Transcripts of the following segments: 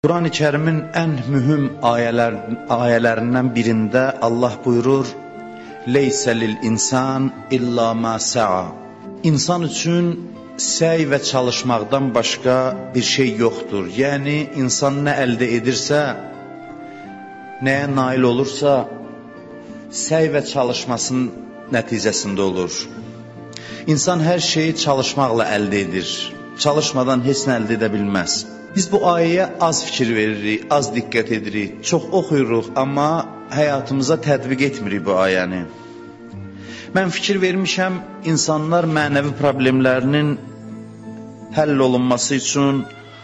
Quran-ı Kərimin ən mühüm ayələrindən birində Allah buyurur: "Leysə lil insan illa ma sa'a." İnsan üçün səy və çalışmaqdan başqa bir şey yoxdur. Yəni insan nə əldə edirsə, nəyə nail olursa, səy və çalışmasının nəticəsində olur. İnsan hər şeyi çalışmaqla əldə edir. Çalışmadan heç nə əldə edə bilməz. Biz bu ayəyə az fikir veririk, az diqqət edirik, çox oxuyuruq, amma həyatımıza tətbiq etmirik bu ayəni. Mən fikir vermişəm, insanlar mənəvi problemlərinin həll olunması üçün,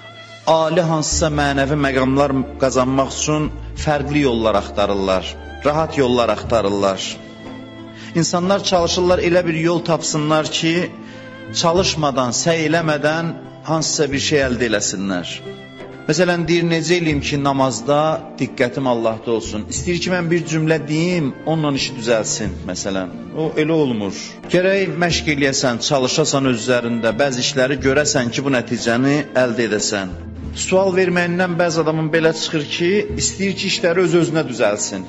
ali hansısa mənəvi məqamlar qazanmaq üçün fərqli yollar axtarırlar, rahat yollar axtarırlar. İnsanlar çalışırlar elə bir yol tapsınlar ki, çalışmadan, səy eləmədən hansısa bir şey əldə eləsinlər. Məsələn, deyir, necə eləyim ki, namazda diqqətim Allahda olsun. İstəyir ki, mən bir cümlə deyim, onunla işi düzəlsin, məsələn. O, elə olmur. Gərək məşq eləyəsən, çalışasan öz üzərində, bəzi işləri görəsən ki, bu nəticəni əldə edəsən. Sual verməyindən bəzi adamın belə çıxır ki, istəyir ki, işləri öz-özünə düzəlsin.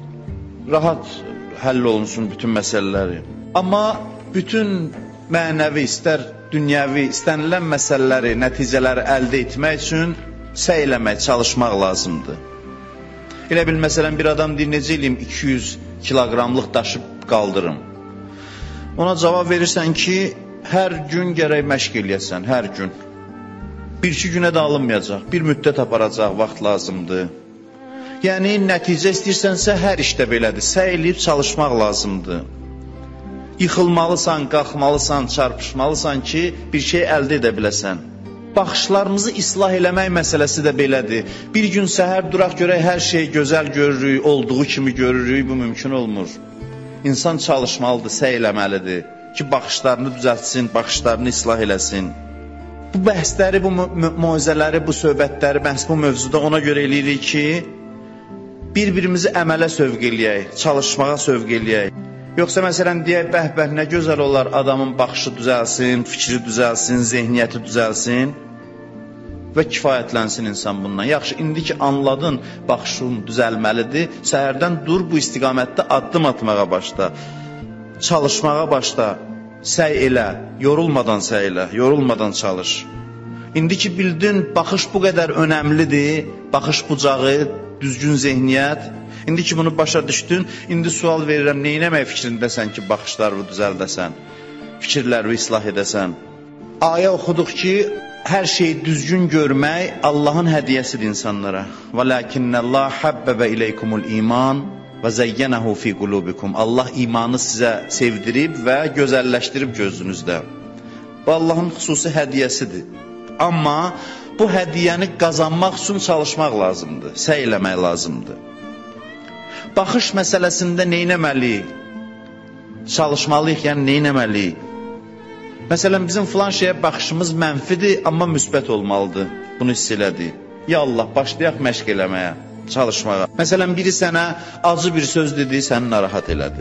Rahat həll olunsun bütün məsələləri. Amma bütün mənəvi, istər dünyəvi, istənilən məsələləri, nəticələri əldə etmək üçün səy eləmək, çalışmaq lazımdır. Elə bil, məsələn, bir adam deyir, necə eləyim 200 kiloqramlıq daşı qaldırım. Ona cavab verirsən ki, hər gün gərək məşq eləyəsən, hər gün. 1-2 günə də alınmayacaq, bir müddət aparacaq, vaxt lazımdır. Yəni, nəticə istəyirsənsə, hər işdə belədir, səy eləyib çalışmaq lazımdır. Yıxılmalısan, qalxmalısan, çarpışmalısan ki, bir şey əldə edə biləsən. Baxışlarımızı islah eləmək məsələsi də belədir. Bir gün səhər duraq görək, hər şey gözəl görürük, olduğu kimi görürük, bu mümkün olmur. İnsan çalışmalıdır, səy eləməlidir ki, baxışlarını düzəltsin, baxışlarını islah eləsin. Bu bəhsləri, bu moizələri, bu söhbətləri, bəhs bu mövzuda ona görə eləyirik ki, bir-birimizi əmələ sövq eləyək, çalışmağa sövq eləyək. Yoxsa məsələn deyək, bəh-bəh, nə gözəl olar, adamın baxışı düzəlsin, fikri düzəlsin, zehniyyəti düzəlsin və kifayətlənsin insan bundan. Yaxşı, indi ki anladın, baxışın düzəlməlidir, səhərdən dur, bu istiqamətdə addım atmağa başla, çalışmağa başla, səy elə, yorulmadan səy elə, yorulmadan çalış. İndi ki bildin, baxış bu qədər önəmlidir, baxış bucağı, düzgün zehniyyət. İndi ki bunu başa düşdün, indi sual verirəm, neynəmək fikrindəsən ki, baxışlarını düzəldəsən, fikirləri islah edəsən. Ayə oxuduq ki, hər şeyi düzgün görmək Allahın hədiyyəsidir insanlara. وَلَكِنَّ اللّٰهَ حَبَّبَ إِلَيْكُمُ الْإِيمَانِ وَزَيَّنَهُ فِي قُلُوبِكُمْ Allah imanı sizə sevdirib və gözəlləşdirib gözünüzdə. Bu Allahın xüsusi hədiyyəsidir. Amma bu hədiyyəni qazanmaq üçün çalışmaq lazımdır, səy eləmək lazımdır. Baxış məsələsində neynəməliyik? Çalışmalıyıq, yəni neynəməliyik? Məsələn, bizim filan şeyə baxışımız mənfidir, amma müsbət olmalıdır. Bunu hiss elədik. Ya Allah, başlayaq məşq eləməyə, çalışmağa. Məsələn, biri sənə acı bir söz dedi, səni narahat elədi.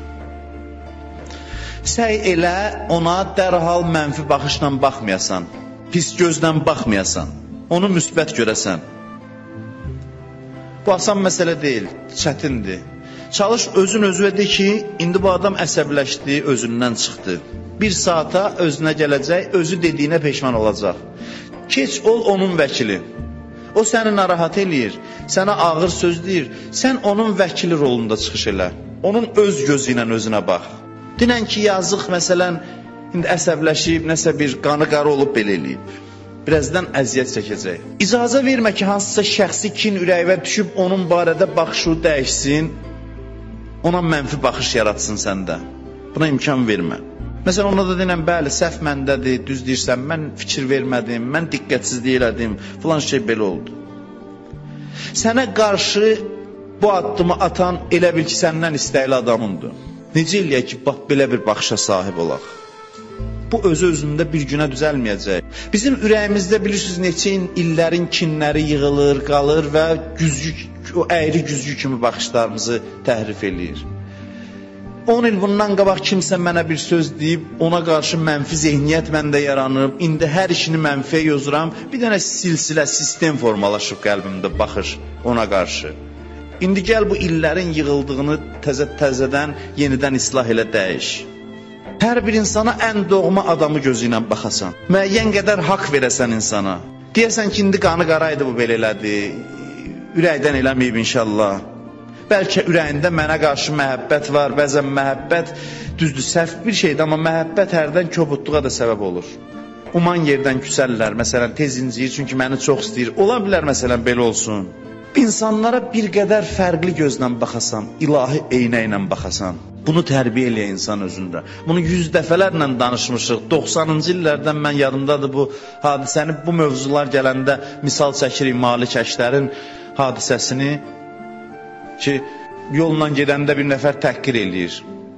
Səy elə, ona dərhal mənfi baxışla baxmayasan, pis gözlə baxmayasan, onu müsbət görəsən. Bu asan məsələ deyil, çətindir. Çalış özün özünə de ki, indi bu adam əsəbləşdi, özündən çıxdı. Bir saata özünə gələcək, özü dediyinə peşman olacaq. Keç ol onun vəkili. O səni narahat eləyir, sənə ağır söz deyir. Sən onun vəkili rolunda çıxış elə. Onun öz gözü ilə özünə bax. Dinən ki, yazıq məsələn, indi əsəbləşib, nəsə bir qanı qara olub belə eləyib. Birazdan əziyyət çəkəcək. İcazə vermə ki, hansısa şəxsi kin ürəyivə düşüb onun barədə baxışı dəyişsin, ona mənfi baxış yaratsın səndə. Buna imkan vermə. Məsələn, ona da denən, bəli, səhv məndədir, düz deyirsən, mən fikir vermədim, mən diqqətsizlik elədim, filan şey belə oldu. Sənə qarşı bu addımı atan elə bil ki, səndən istəkli adamındır. Necə eləyək ki, bax, belə bir baxışa sahib olaq? Bu özü-özündə bir günə düzəlməyəcək. Bizim ürəyimizdə bilirsiniz, neçə illərin kinləri yığılır, qalır və o əyri güzgü kimi baxışlarımızı təhrif eləyir. 10 il bundan qabaq kimsə mənə bir söz deyib, ona qarşı mənfi zehniyyət məndə yaranıb, indi hər işini mənfiyə yozuram, bir dənə silsilə, sistem formalaşıb qəlbimdə baxış ona qarşı. İndi gəl bu illərin yığıldığını təzədən yenidən islah elə dəyiş. Hər bir insana ən doğma adamı gözü ilə baxasan, müəyyən qədər haqq verəsən insana. Deyəsən ki, indi qanı qaraydı bu belə elədi, ürəkdən eləməyib inşallah. Bəlkə ürəyində mənə qarşı məhəbbət var, bəzən məhəbbət düzdür, səhv bir şeydir, amma məhəbbət hərdən kobudluğa da səbəb olur. Uman yerdən küsəllər, məsələn, tez inciyir, çünki məni çox istəyir. Ola bilər, məsələn, belə olsun. İnsanlara bir qədər fərqli gözlə baxasan, ilahi eynə ilə baxasan, bunu tərbiyə eləyə insan özündə. Bunu 100 dəfələrlə danışmışıq. 90-cı illərdən mən yadımdadır bu hadisəni, bu mövzular gələndə misal çəkirik Malik Əşdərin hadisəsini ki, yolla gedəndə bir nəfər təhqir eləyir.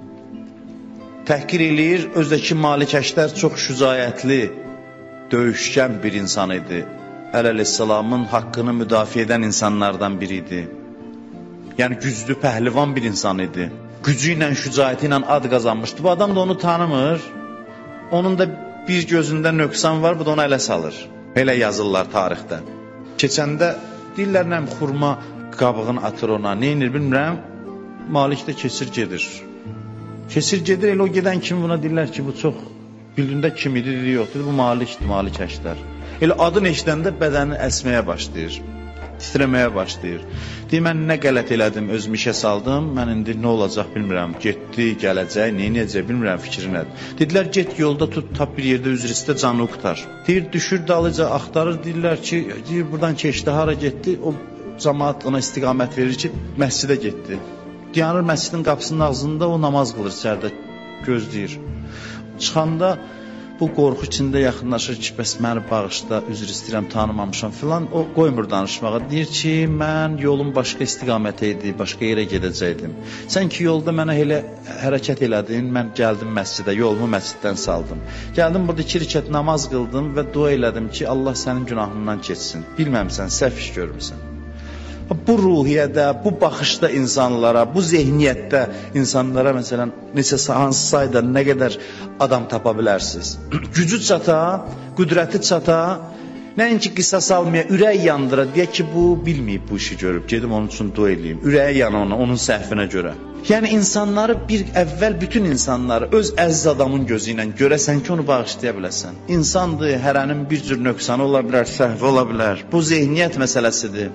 Təhqir eləyir, özdəki Malik Əşdər çox şücaətli, döyüşkən bir insan idi. Əleyhisselamın haqqını müdafiə edən insanlardan biri idi. Yəni güclü, pəhlivan bir insan idi. Gücü ilə, şücaəti ilə ad qazanmışdı. Bu adam da onu tanımır. Onun da bir gözündə nöqsan var, bu da onu ələ salır. Elə yazırlar tarixdə. Keçəndə deyirlər, nəm xurma qabığını atır ona, neynir bilmirəm, Malik də keçir gedir. Keçir gedir, elə o gedən kimi buna deyirlər ki, bu çox bildiyində kim idi, dedi, yox, dedi, bu Malikdir, Malik Əşdər. Elə adını eşidəndə bədəni əsməyə başlayır, titrəməyə başlayır. Deyir, mən nə qələt elədim, özümü işə saldım, mən indi nə olacaq bilmirəm, getdi, gələcək, neynəyəcək bilmirəm, fikri nədir. Dedilər, get yolda tut, tap bir yerdə üzr istə, canını qutar. Deyir, düşür dalıca, axtarır, deyirlər ki, deyir, buradan keçdi, hara getdi, o cəmaat ona istiqamət verir ki, məscidə getdi. Dayanır məscidin qapısının ağzında, o namaz qılır içəridə, gözləyir. Çıxanda bu qorxu içində yaxınlaşır ki, bəs məni bağışla, üzr istəyirəm, tanımamışam filan. O qoymur danışmağa. Deyir ki, mən yolum başqa istiqamətə idi, başqa yerə gedəcəkdim. Sən ki, yolda mənə elə hərəkət elədin, mən gəldim məscidə, yolumu məsciddən saldım. Gəldim, burada 2 rükət namaz qıldım və dua elədim ki, Allah sənin günahından keçsin. Bilməmsən, səhv iş görmüsən. Bu ruhiyyədə, bu baxışda insanlara, bu zehniyyətdə insanlara məsələn neçə hansı sayda nə qədər adam tapa bilərsiniz. Gücü çata, qüdrəti çata, nəinki qisas almaya, ürək yandıra, deyək ki, bu bilməyib bu işi görüb, gedim onun üçün dua eləyim, ürəyi yana ona, onun səhvinə görə. Yəni insanları bir əvvəl bütün insanları öz əziz adamın gözü ilə görəsən ki, onu bağışlaya biləsən. İnsandır, hərənin bir cür nöqsanı ola bilər, səhvi ola bilər. Bu zehniyyət məsələsidir.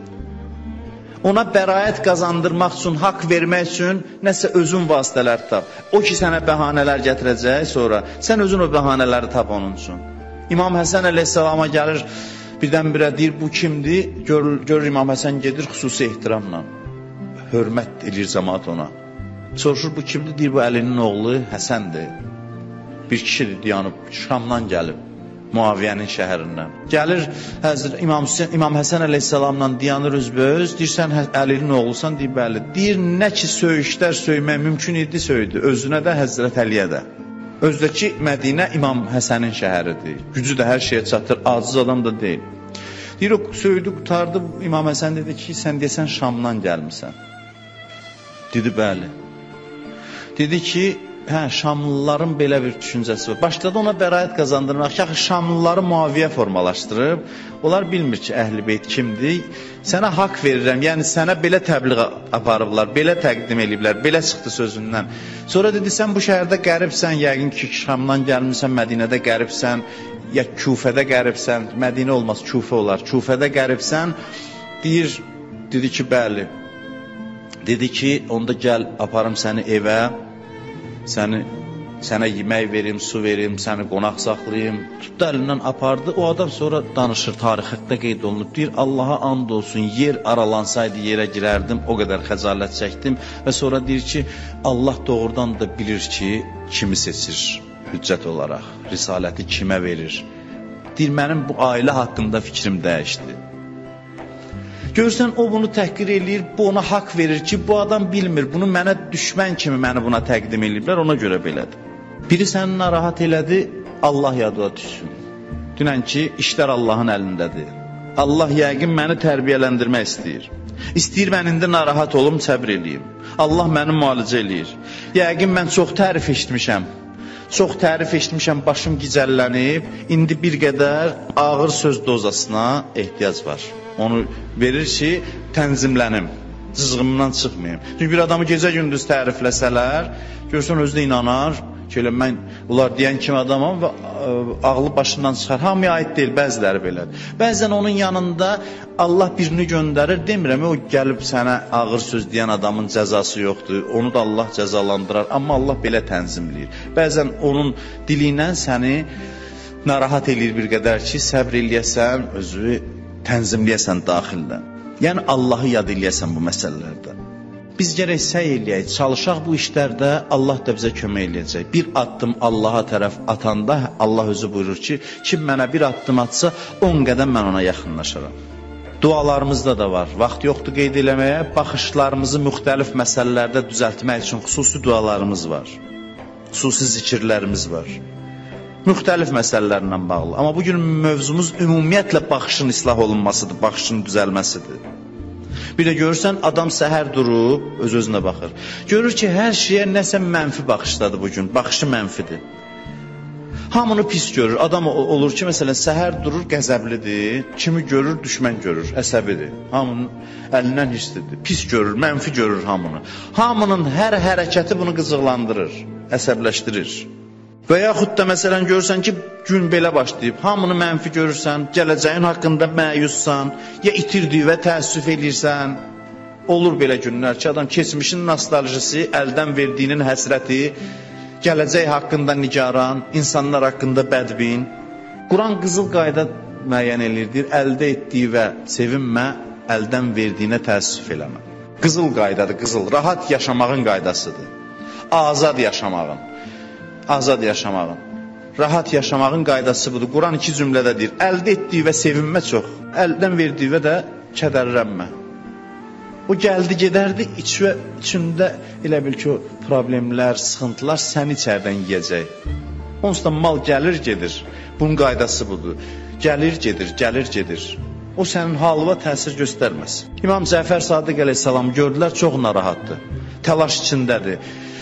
Ona bəraət qazandırmaq üçün, haqq vermək üçün nəsə özün vasitələr tap. O ki, sənə bəhanələr gətirəcək sonra, sən özün o bəhanələri tap onun üçün. İmam Həsən əleyhissalama gəlir, birdən-birə deyir, bu kimdir? Görür İmam Həsən gedir xüsusi ehtiramla. Hörmət edir cəmaat ona. Soruşur, bu kimdir? Deyir, bu Əlinin oğlu Həsəndir. Bir kişidir, dayanıb, Şamdan gəlib. Muaviyyənin şəhərindən. Gəlir İmam Həsən əleyhissalamla dayanır üzbəüz, deyirsən Əlinin oğlusan, deyir bəli. Deyir, nə ki söyüşlər söymək mümkün idi, söydü. Özünə də, Həzrət Əliyə də. Özdəki Mədinə İmam Həsənin şəhəridir. Gücü də hər şeyə çatır, aciz adam da deyil. Deyir, o söydü, qutardı, İmam Həsən dedi ki, sən deyəsən Şamdan gəlmirsən. Dedi, bəli. Dedi ki, Şamlıların belə bir düşüncəsi var. Başladı ona bəraət qazandırmaq ki, Şamlıları Muaviyyə formalaşdırıb. Onlar bilmir ki, Əhl-i Beyt kimdir. Sənə haqq verirəm, yəni sənə belə təbliğ aparıblar, belə təqdim ediblər, belə çıxdı sözündən. Sonra dedi, sən bu şəhərdə qəribsən, yəqin ki, Şamdan gəlmirsən, Mədinədə qəribsən, ya Küfədə qəribsən, Mədinə olmaz, Küfə olar. Küfədə qəribsən, dedi ki, bəli. Dedi ki, onda gəl, aparım səni evə. Sənə yemək verim, su verim, səni qonaq saxlayayım. Tutdu əlindən apardı. O adam sonra danışır, tarixdə qeyd olunub. Deyir, Allaha and olsun, yer aralansaydı yerə girərdim, o qədər xəcalət çəkdim. Və sonra deyir ki, Allah doğrudan da bilir ki, kimi seçir hüccət olaraq, risaləti kimə verir. Deyir, mənim bu ailə haqqında fikrim dəyişdi. Görsən, o bunu təhqir eləyir, bu ona haqq verir ki, bu adam bilmir, bunu mənə düşmən kimi məni buna təqdim eləyiblər, ona görə belədir. Biri səni narahat elədi, Allah yadına düşsün. Dünən ki, işlər Allahın əlindədir. Allah yəqin məni tərbiyələndirmək istəyir. İstəyir mən indi narahat olum, səbr eləyim. Allah məni müalicə eləyir. Yəqin mən çox tərif eşitmişəm. Çox tərif eşitmişəm, başım gicəllənib. İndi bir qədər ağır söz dozasına ehtiyac var. Onu verir ki, tənzimlənim, cızğımdan çıxmayayım. Çünki bir adamı gecə-gündüz tərifləsələr, görsən özü də inanar ki, elə mən bunlar deyən kimi adamam və ağlı başından çıxar. Hamıya aid deyil, bəziləri belədir. Bəzən onun yanında Allah birini göndərir, demirəm, o gəlib sənə ağır söz deyən adamın cəzası yoxdur, onu da Allah cəzalandırar, amma Allah belə tənzimləyir. Bəzən onun dili ilə səni narahat eləyir bir qədər ki, səbr eləyəsən, özü tənzimləyəsən daxildə. Yəni Allahı yad eləyəsən bu məsələlərdə. Biz gərək səy eləyək, çalışaq bu işlərdə, Allah da bizə kömək eləyəcək. Bir addım Allaha tərəf atanda Allah özü buyurur ki, kim mənə bir addım atsa, 10 qədəm mən ona yaxınlaşaram. Dualarımızda da var, vaxt yoxdur qeyd eləməyə, baxışlarımızı müxtəlif məsələlərdə düzəltmək üçün xüsusi dualarımız var, xüsusi zikirlərimiz var. Müxtəlif məsələlərlə bağlı. Amma bugün mövzumuz ümumiyyətlə baxışın islah olunmasıdır, baxışın düzəlməsidir. Bir də görürsən, adam səhər durub, öz-özünə baxır. Görür ki, hər şeyə nəsə mənfi baxışdadır bugün, baxışı mənfidir. Hamını pis görür. Adam olur ki, məsələn, səhər durur, qəzəblidir, kimi görür, düşmən görür, əsəbidir. Hamının əlindən hisslidir, pis görür, mənfi görür hamını. Hamının hər hərəkəti bunu qızıqlandırır, əsəbləşdirir. Və yaxud da məsələn görürsən ki, gün belə başlayıb, hamını mənfi görürsən, gələcəyin haqqında məyussan, ya itirdiyi və təəssüf eləyirsən. Olur belə günlər ki, adam keçmişin nostaljisi, əldən verdiyinin həsrəti, gələcək haqqında nigaran, insanlar haqqında bədbin. Quran qızıl qayda müəyyən eləyir, əldə etdiyi və sevinmə, əldən verdiyinə təəssüf eləmə. Qızıl qaydadır, qızıl, rahat yaşamağın qaydasıdır, azad yaşamağın. Azad yaşamağın, rahat yaşamağın qaydası budur. Quran 2 cümlədə deyir, əldə etdiyi və sevinmə çox, əldən verdiyi və də kədərlənmə. O gəldi, gedərdi, içində elə bil ki, o problemlər, sıxıntılar səni içərdən yiyəcək. Onsuz da mal gəlir, gedir. Bunun qaydası budur. Gəlir, gedir, gəlir, gedir. O sənin halına təsir göstərməz. İmam Cəfər Sadiq əleyhissalam gördülər, çox narahatdır, təlaş içindədir.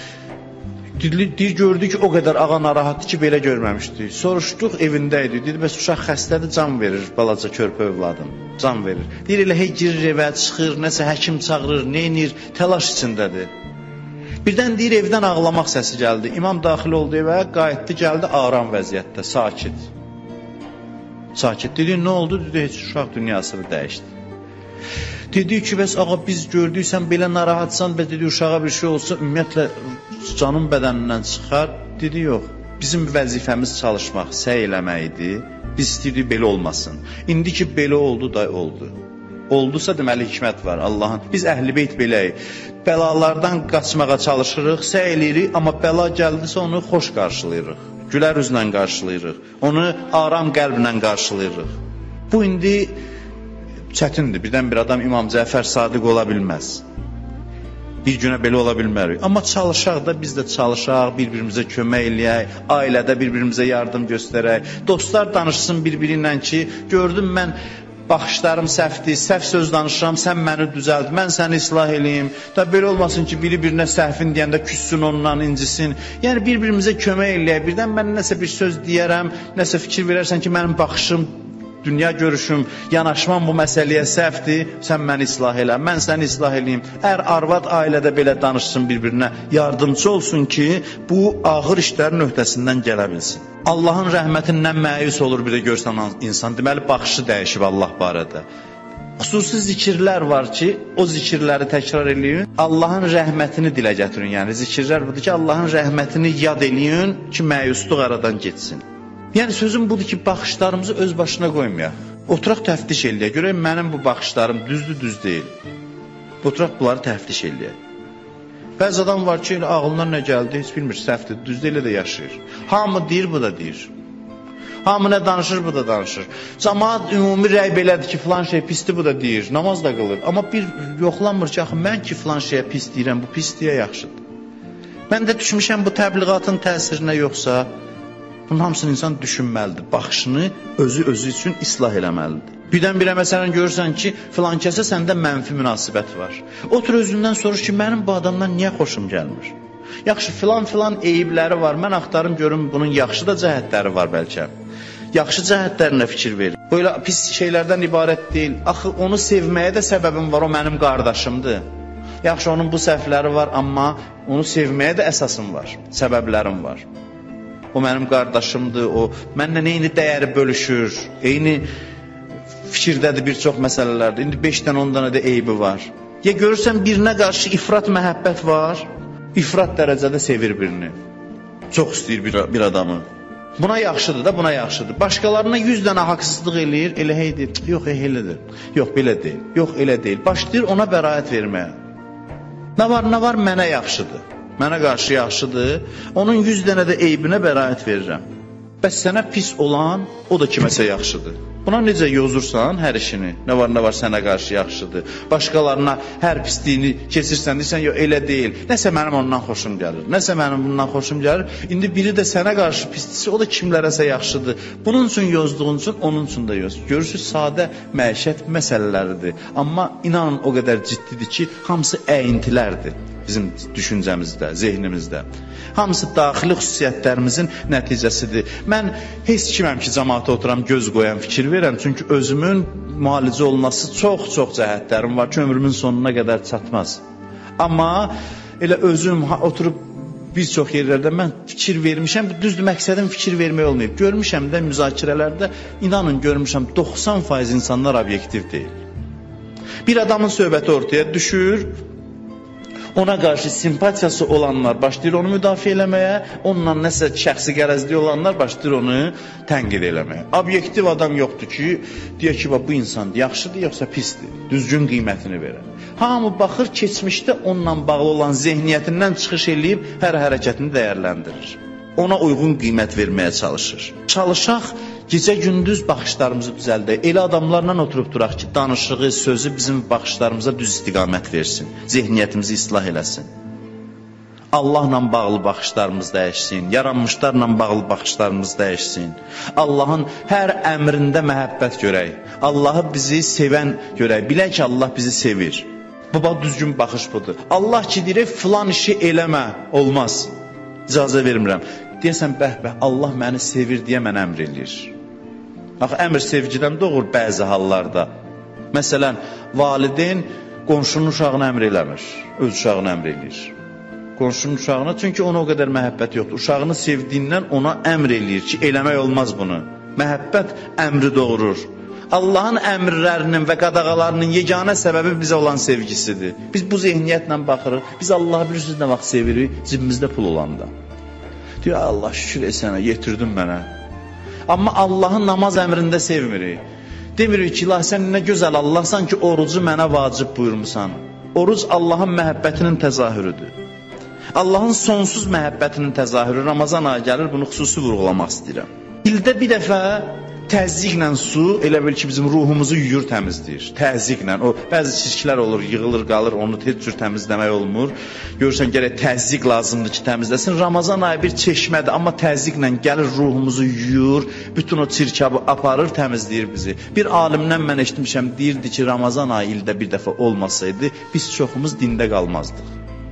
Deyir, gördük ki, o qədər ağa narahatdır ki, belə görməmişdik. Soruşduq, evində idi. Dedi, bəs uşaq xəstədir, can verir, balaca körpə övladın, can verir. Deyir, elə hey girir evə, çıxır, nəsə həkim çağırır, neynir, təlaş içindədir. Birdən deyir, evdən ağlamaq səsi gəldi. İmam daxil oldu evə, qayıtdı, gəldi aram vəziyyətdə, sakit. Sakit. Dedi, nə oldu? Dedi, heç uşaq dünyasını dəyişdi. Dedi ki, bəs ağa biz gördük, sən belə narahatsan, bəs dedi, uşağa bir şey olsa, ümumiyyətlə canın bədənindən çıxar. Dedi, yox, bizim vəzifəmiz çalışmaq, səy eləmək idi, biz istəyirdik belə olmasın. İndi ki, belə oldu da oldu. Oldusa deməli hikmət var Allahın. Biz əhl-i beyt beləyik, bəlalardan qaçmağa çalışırıq, səy eləyirik, amma bəla gəldisə onu xoş qarşılayırıq, gülər üzlə qarşılayırıq, onu aram qəlblə qarşılayırıq. Bu indi çətindir, birdən bir adam İmam Cəfər Sadiq ola bilməz. Bir günə belə ola bilmərik. Amma çalışaq da, biz də çalışaq, bir-birimizə kömək eləyək, ailədə bir-birimizə yardım göstərək. Dostlar danışsın bir-biri ilə ki, gördüm mən baxışlarım səhvdir, səhv söz danışıram, sən məni düzəlt, mən səni islah eləyim. Da belə olmasın ki, biri-birinə səhvin deyəndə küssün ondan, incisin. Yəni bir-birimizə kömək eləyək. Birdən mən nəsə bir söz deyərəm, nəsə fikir verərsən ki, mənim baxışım, dünya görüşüm, yanaşmam bu məsələyə səhvdir, sən məni islah elə, mən səni islah eləyim. Ər-arvad ailədə belə danışsın bir-birinə, yardımcı olsun ki, bu ağır işlərin öhdəsindən gələ bilsin. Allahın rəhmətindən məyus olur bir də görsən insan, deməli baxışı dəyişib Allah barədə. Xüsusi zikirlər var ki, o zikirləri təkrar eləyin, Allahın rəhmətini dilə gətirin. Yəni zikirlər budur ki, Allahın rəhmətini yad eləyin ki, məyusluq aradan getsin. Yəni sözüm budur ki, baxışlarımızı öz başına qoymayaq. Oturaq təftiş eləyək, görək mənim bu baxışlarım düzdür, düz deyil. Oturaq bunları təftiş eləyək. Bəzi adam var ki, ağlına nə gəldi, heç bilmir, səhvdir, düzdür, elə də yaşayır. Hamı deyir, bu da deyir. Hamı nə danışır, bu da danışır. Cəmaat ümumi rəy belədir ki, filan şey pisdir, bu da deyir, namaz da qılır. Amma bir yoxlanmır ki, axı, mən ki filan şeyə pis deyirəm, bu pis deyə yaxşıdır. Mən də düşmüşəm bu təbliğatın təsirinə yoxsa, Bunun hamısını insan düşünməlidir. Baxışını özü üçün islah eləməlidir. Birdən-birə məsələn görürsən ki, filan kəsə səndə mənfi münasibət var. Otur özündən soruş ki, mənim bu adamdan niyə xoşum gəlmir? Yaxşı, filan eyibləri var. Mən axtarım görüm bunun yaxşı da cəhətləri var bəlkə. Yaxşı cəhətlərinə fikir verin. Böyle pis şeylərdən ibarət deyil. Axı onu sevməyə də səbəbim var, o mənim qardaşımdır. Yaxşı, onun bu səhvləri var, amma onu sevməyə də əsasım var, səbəblərim var. O mənim qardaşımdır, o mənlə eyni dəyəri bölüşür, eyni fikirdədir bir çox məsələlərdir. İndi 5-dən 10 dənə də eybi var. Ya görürsən birinə qarşı ifrat məhəbbət var, ifrat dərəcədə sevir birini. Çox istəyir bir adamı. Buna yaxşıdır da, buna yaxşıdır. Başqalarına 100 dənə haqsızlıq eləyir, elə heydir, yox, elədir, yox, belə deyil, yox, elə deyil. Başlayır ona bəraət verməyə. Nə var, mənə yaxşıdır, mənə qarşı yaxşıdır, onun 100 dənə də eybinə bəraət verirəm. Bəs sənə pis olan, o da kiməsə yaxşıdır. Buna necə yozursan hər işini, nə var sənə qarşı yaxşıdır. Başqalarına hər pisliyini keçirsən, deyirsən, yox, elə deyil. Nəsə mənim ondan xoşum gəlir, nəsə mənim bundan xoşum gəlir. İndi biri də sənə qarşı pislisi, o da kimlərəsə yaxşıdır. Bunun üçün yozduğun üçün, onun üçün də yoz. Görürsünüz, sadə məişət məsələləridir. Amma inanın o qədər ciddidir ki, hamısı əyintilərdir bizim düşüncəmizdə, zehnimizdə. Hamısı daxili xüsusiyyətlərimizin nəticəsidir. Mən heç kiməm ki, cəmaata oturam, göz qoyan, fikir verəm. Çünki özümün müalicə olunması çox cəhətlərim var ki, ömrümün sonuna qədər çatmaz. Amma elə özüm oturub bir çox yerlərdə mən fikir vermişəm. Düzdür, məqsədim fikir vermək olmayıb. Görmüşəm də müzakirələrdə, inanın görmüşəm, 90% insanlar obyektiv deyil. Bir adamın söhbəti ortaya düşür, ona qarşı simpatiyası olanlar başlayır onu müdafiə eləməyə, onunla nəsə şəxsi qərəzli olanlar başlayır onu tənqid eləməyə. Obyektiv adam yoxdur ki, deyək ki, bu insan yaxşıdır, yoxsa pisdir, düzgün qiymətini verər. Hamı baxır, keçmişdə onunla bağlı olan zehniyyətindən çıxış eləyib hər hərəkətini dəyərləndirir. Ona uyğun qiymət verməyə çalışır. Çalışaq, gecə-gündüz baxışlarımızı düzəldək. Elə adamlarla oturub duraq ki, danışığı, sözü bizim baxışlarımıza düz istiqamət versin, zehniyyətimizi islah eləsin. Allahla bağlı baxışlarımız dəyişsin, yaranmışlarla bağlı baxışlarımız dəyişsin. Allahın hər əmrində məhəbbət görək, Allahı bizi sevən görək, bilək ki, Allah bizi sevir. Bu düzgün baxış budur. Allah ki, deyir, filan işi eləmə, olmaz, icazə vermirəm. Deyəsən, bəh, Allah məni sevir deyə mən əmr eləyir. Axı, əmr sevgidən doğur bəzi hallarda. Məsələn, valideyn qonşunun uşağına əmr eləmir, öz uşağına əmr eləyir. Qonşunun uşağına, çünki ona o qədər məhəbbət yoxdur. Uşağını sevdiyindən ona əmr eləyir ki, eləmək olmaz bunu. Məhəbbət əmri doğurur. Allahın əmrlərinin və qadağalarının yeganə səbəbi bizə olan sevgisidir. Biz bu zehniyyətlə baxırıq, biz Allahı bilirsiniz nə vaxt sevirik, cibimizdə pul olanda. Diyor, Allah şükür sənə, yetirdin mənə. Amma Allahın namaz əmrində sevmirik. Demirik ki, sən nə gözəl Allahsan ki, orucu mənə vacib buyurmusan. Oruc Allahın məhəbbətinin təzahürüdür. Allahın sonsuz məhəbbətinin təzahürü. Ramazan ayı gəlir, bunu xüsusi vurğulamaq istəyirəm. İldə bir dəfə təzyiqlə su, elə bil ki, bizim ruhumuzu yuyur, təmizləyir. Təzyiqlə, o bəzi çirklər olur, yığılır, qalır, onu tez cür təmizləmək olmur. Görürsən, gərək təzyiq lazımdır ki, təmizləsin. Ramazan ayı bir çeşmədir, amma təzyiqlə gəlir, ruhumuzu yuyur, bütün o çirkabı aparır, təmizləyir bizi. Bir alimdən mən eşitmişəm, deyirdi ki, Ramazan ayı ildə bir dəfə olmasaydı, biz çoxumuz dində qalmazdıq.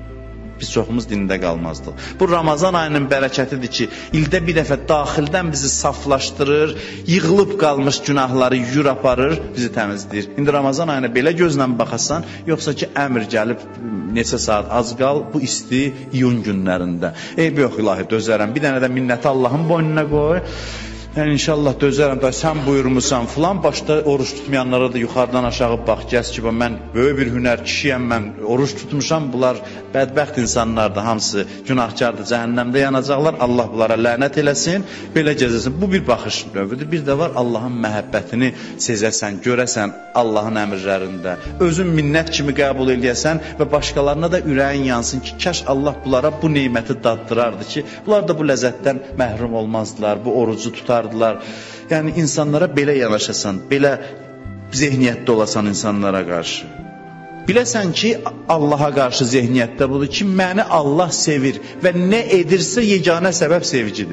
Biz çoxumuz dində qalmazdıq. Bu Ramazan ayının bərəkətidir ki, ildə bir dəfə daxildən bizi saflaşdırır, yığılıb qalmış günahları yuyur aparır, bizi təmizləyir. İndi Ramazan ayına belə gözlə baxasan, yoxsa ki, əmr gəlib neçə saat az qal, bu isti iyun günlərində. Eybi yox, ilahi, dözərəm. Bir dənə də minnəti Allahın boynuna qoy. Yəni, inşallah dözərəm, da sən buyurmuşsan filan, başda oruç tutmayanlara da yuxarıdan aşağı bax, gəz ki, mən böyük bir hünər kişiyəm, mən oruç tutmuşam, bunlar bədbəxt insanlardır, hamısı günahkardır, cəhənnəmdə yanacaqlar, Allah bunlara lənət eləsin, belə gəzəsin. Bu bir baxış növüdür. Bir də var, Allahın məhəbbətini sezəsən, görəsən Allahın əmrlərində, özün minnət kimi qəbul eləyəsən və başqalarına da ürəyin yansın ki, kaş Allah bunlara bu neyməti daddırardı ki, bunlar da bu ləzzətdən məhrum olmazdılar, bu orucu tutar. Yəni, insanlara belə yanaşasan, belə zehniyyətdə olasan insanlara qarşı. Biləsən ki, Allaha qarşı zehniyyətdə budur ki, məni Allah sevir və nə edirsə yeganə səbəb sevgidir.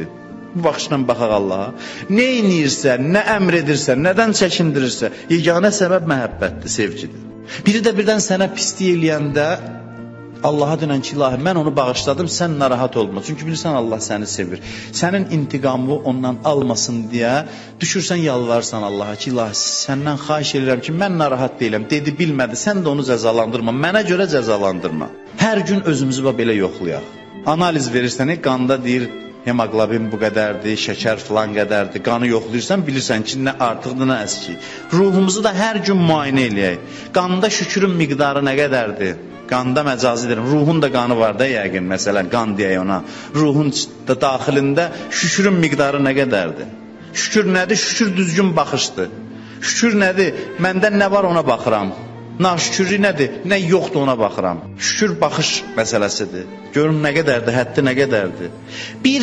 Bu baxışla baxaq Allaha. Nə inirsə, nə əmr edirsə, nədən çəkindirirsə, yeganə səbəb məhəbbətdir, sevgidir. Biri də birdən sənə pislik eləyəndə Allaha denən ki, ilahi, mən onu bağışladım, sən narahat olma. Çünki bilirsən, Allah səni sevir. Sənin intiqamı ondan almasın deyə düşürsən, yalvarsan Allaha ki, ilahi, səndən xahiş edirəm ki, mən narahat deyiləm. Dedi, bilmədi, sən də onu cəzalandırma, mənə görə cəzalandırma. Hər gün özümüzü belə yoxlayaq. Analiz verirsən, qanda deyir, hemoglobin bu qədərdir, şəkər filan qədərdir. Qanı yoxlayırsan, bilirsən ki, nə artıqdır, nə əskik. Ruhumuzu da hər gün müayinə eləyək. Qanda şükürün miqdarı nə qədərdir? Qanda məcazi deyirəm, ruhun da qanı var da yəqin, məsələn, qan deyək ona. Ruhun da daxilində şükürün miqdarı nə qədərdir? Şükür nədir? Şükür düzgün baxışdır. Şükür nədir? Məndə nə var ona baxıram. Naşükürlük nədir? Nə yoxdur ona baxıram. Şükür baxış məsələsidir. Görün nə qədərdir, həddi nə qədərdir. Bir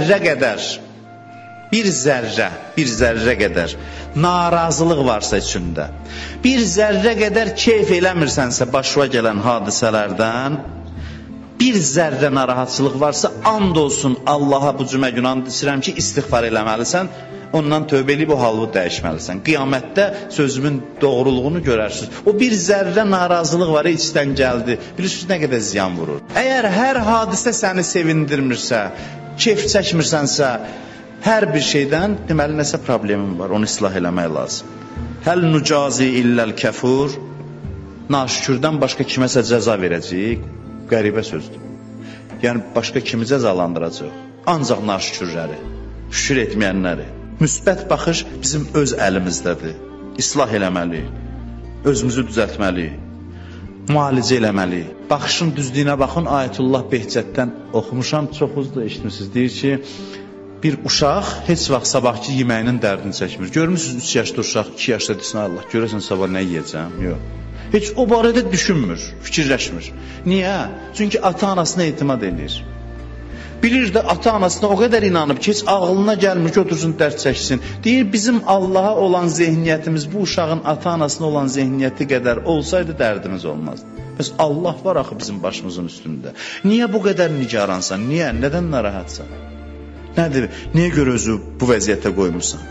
zərrə qədər narazılıq varsa içində, bir zərrə qədər keyf eləmirsənsə başına gələn hadisələrdən, bir zərrə narahatçılıq varsa, and olsun Allaha bu cümə günü and içirəm ki, istiğfar eləməlisən, ondan tövbə eləyib o halı dəyişməlisən. Qiyamətdə sözümün doğruluğunu görərsiniz. O bir zərrə narazılıq var, içdən gəldi. Bilirsiniz nə qədər ziyan vurur. Əgər hər hadisə səni sevindirmirsə, keyf çəkmirsənsə, hər bir şeydən deməli nəsə problemin var, onu islah eləmək lazım. Həl nucazi illəl kəfur, naşükürdən başqa kiməsə cəza verəcəyik, qəribə sözdür. Yəni başqa kimi cəzalandıracaq? Ancaq naşükürləri, şükür etməyənləri. Müsbət baxış bizim öz əlimizdədir. İslah eləməliyik, özümüzü düzəltməliyik, müalicə eləməliyik. Baxışın düzlüyünə baxın, Ayətullah Behcətdən oxumuşam, çoxuz da eşitmişsiniz. Deyir ki, bir uşaq heç vaxt sabahki yeməyinin dərdini çəkmir. Görmürsünüz 3 yaşlı uşaq 2 yaşda desin, Allah görəsən sabah nə yeyəcəm? Yox. Heç o barədə düşünmür, fikirləşmir. Niyə? Çünki ata-anasına etimad edir. Bilir də ata-anasına o qədər inanıb ki, heç ağlına gəlmir ki, otursun dərd çəksin. Deyir, bizim Allaha olan zehniyyətimiz bu uşağın ata-anasına olan zehniyyəti qədər olsaydı dərdimiz olmazdı. Bəs Allah var axı bizim başımızın üstündə. Niyə bu qədər nigaransan? Niyə? Nədən narahatsan? Nədir? Niyə görə özü bu vəziyyətə qoymursan?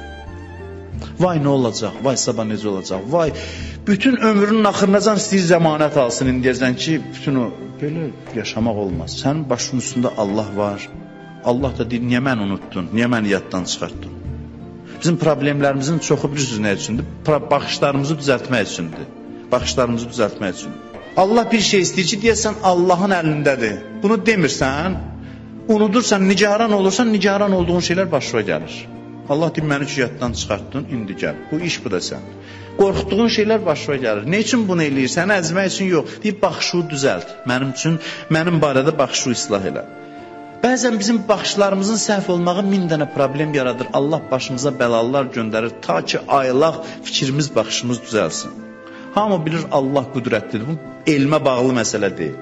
Vay nə olacaq? Vay sabah necə olacaq? Vay bütün ömrünün axırınacan istəyir zəmanət alsın indiyəcən ki, bütün o belə yaşamaq olmaz. Sənin başının üstündə Allah var. Allah da deyir, niyə məni unuttun? Niyə məni yaddan çıxartdın? Bizim problemlərimizin çoxu bilirsiniz nə üçündür? Baxışlarımızı düzəltmək üçündür. Baxışlarımızı düzəltmək üçün. Allah bir şey istəyir ki, deyəsən Allahın əlindədir. Bunu demirsən, unudursan, nigaran olursan, nigaran olduğun şeylər başına gəlir. Allah deyir, məni ki, yaddan çıxartdın, indi gəl. Bu iş bu da sən. Qorxduğun şeylər başına gəlir. Ne üçün bunu eləyir? Səni əzmək üçün yox. Deyib, baxışı düzəlt. Mənim üçün, mənim barədə baxışı islah elə. Bəzən bizim baxışlarımızın səhv olmağı 1000 dənə problem yaradır. Allah başımıza bəlalar göndərir, ta ki ayılaq fikrimiz, baxışımız düzəlsin. Hamı bilir, Allah qüdrətlidir. Bu, elmə bağlı məsələ deyil.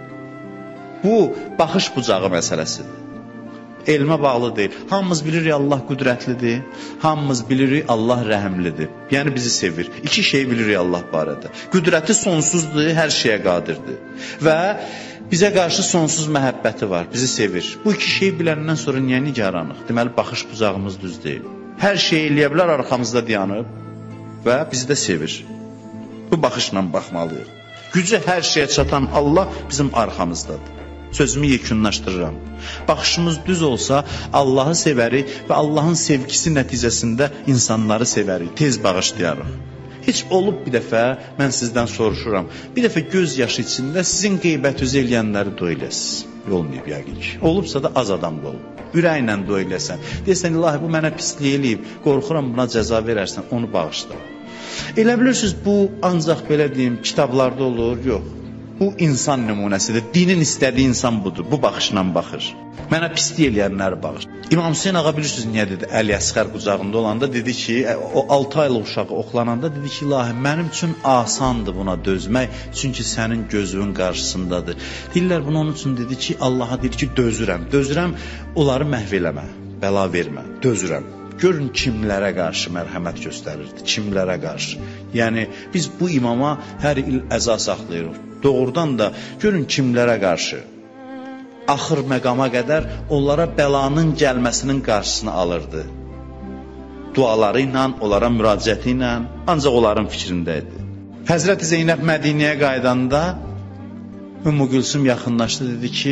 Bu, baxış bucağı məsələsidir. Elmə bağlı deyil. Hamımız bilirik Allah qüdrətlidir. Hamımız bilirik Allah rəhimlidir. Yəni bizi sevir. İki şey bilirik Allah barədə. Qüdrəti sonsuzdur, hər şeyə qadirdir. Və bizə qarşı sonsuz məhəbbəti var. Bizi sevir. Bu iki şeyi biləndən sonra niyə nigaranıq? Deməli, baxış bucağımız düz deyil. Hər şey eləyə bilər, arxamızda dayanıb və bizi də sevir. Bu baxışla baxmalıyıq. Gücü hər şeyə çatan Allah bizim arxamızdadır. Sözümü yekunlaşdırıram. Baxışımız düz olsa Allahı sevərik və Allahın sevgisi nəticəsində insanları sevərik, tez bağışlayarıq. Heç olub bir dəfə, mən sizdən soruşuram, bir dəfə göz yaşı içində sizin qeybətinizi eləyənləri doyuləsiniz. Olmayıb yəqin ki. Olubsa da az adam da olub. Ürəklə doyuləsən. Deyəsən, ilahi bu mənə pislik eləyib, qorxuram buna cəza verərsən, onu bağışla. Elə bilirsiniz, bu ancaq belə deyim, kitablarda olur, yox. Bu insan nümunəsidir. Dinin istədiyi insan budur. Bu baxışla baxır. Mənə pislik eləyənləri bağışla. İmam Hüseyin ağa bilirsiniz niyə dedi? Əli Əsqər qucağında olanda dedi ki, o 6 aylıq uşağı oxlananda dedi ki, ilahi, mənim üçün asandır buna dözmək, çünki sənin gözünün qarşısındadır. Deyirlər bunu onun üçün dedi ki, Allaha deyir ki, dözürəm. Dözürəm, onları məhv eləmə, bəla vermə, dözürəm. Görün kimlərə qarşı mərhəmət göstərirdi, kimlərə qarşı. Yəni, biz bu imama hər il əza saxlayırıq. Doğrudan da görün kimlərə qarşı. axır məqama qədər onlara bəlanın gəlməsinin qarşısını alırdı. Duaları ilə, onlara müraciəti ilə, ancaq onların fikrində idi. Həzrəti Zeynəb Mədinəyə qaydanda Ümmü Gülsüm yaxınlaşdı, dedi ki,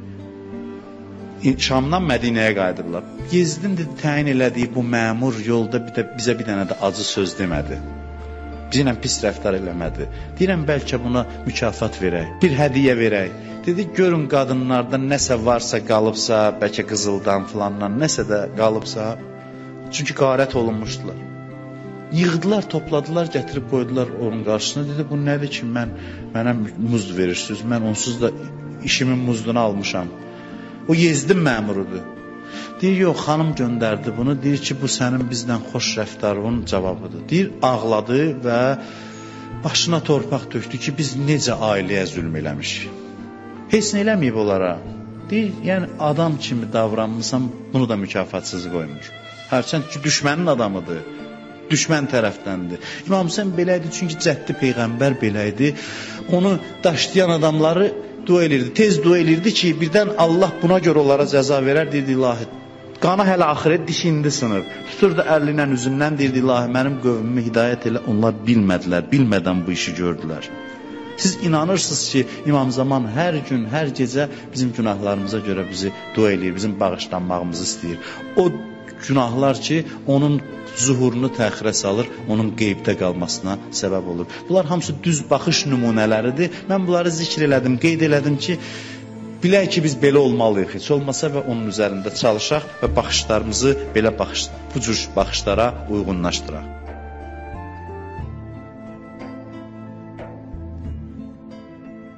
Şamdan Mədinəyə qayıdırlar. Yezdin dedi, təyin elədiyi bu məmur yolda bizə bir dənə də acı söz demədi. Bizimlə pis rəftar eləmədi. Deyirəm, bəlkə buna mükafat verək, bir hədiyyə verək. Dedi, görün qadınlarda nəsə varsa qalıbsa, bəlkə qızıldan filandan nəsə də qalıbsa, çünki qarət olunmuşdular. Yığdılar, topladılar, gətirib qoydular onun qarşısına. Dedi, bu nədir ki, mənə muz verirsiniz, mən onsuz da işimin muzunu almışam. O Yezdin məmurudur. Deyir, yox, xanım göndərdi bunu, deyir ki, bu sənin bizdən xoş rəftarının cavabıdır. Deyir, ağladı və başına torpaq tökdü ki, biz necə ailəyə zülm eləmişik. Heç nə eləməyib onlara. Deyir, yəni adam kimi davranmışsam, bunu da mükafatsız qoymur. Hərçənd ki, düşmənin adamıdır, düşmən tərəfdəndir. İmam Hüseyn belə idi, çünki cəddi Peyğəmbər belə idi. Onu daşlayan adamları dua elirdi, tez dua elirdi ki, birdən Allah buna görə onlara cəza verər, deyirdi, ilahi, qana hələ axirət dişi indi sınır. Tuturdu əllə üzündən, deyirdi, ilahi, mənim qövmümü hidayət elə, onlar bilmədilər, bilmədən bu işi gördülər. Siz inanırsınız ki, İmam Zaman hər gün, hər gecə bizim günahlarımıza görə bizi dua eləyir, bizim bağışlanmağımızı istəyir. O günahlar ki, onun zuhurunu təxirə salır, onun qeybdə qalmasına səbəb olur. Bunlar hamısı düz baxış nümunələridir. Mən bunları zikr elədim, qeyd elədim ki, bilək ki, biz belə olmalıyıq, heç olmasa və onun üzərində çalışaq və baxışlarımızı belə bu cür baxışlara uyğunlaşdıraq.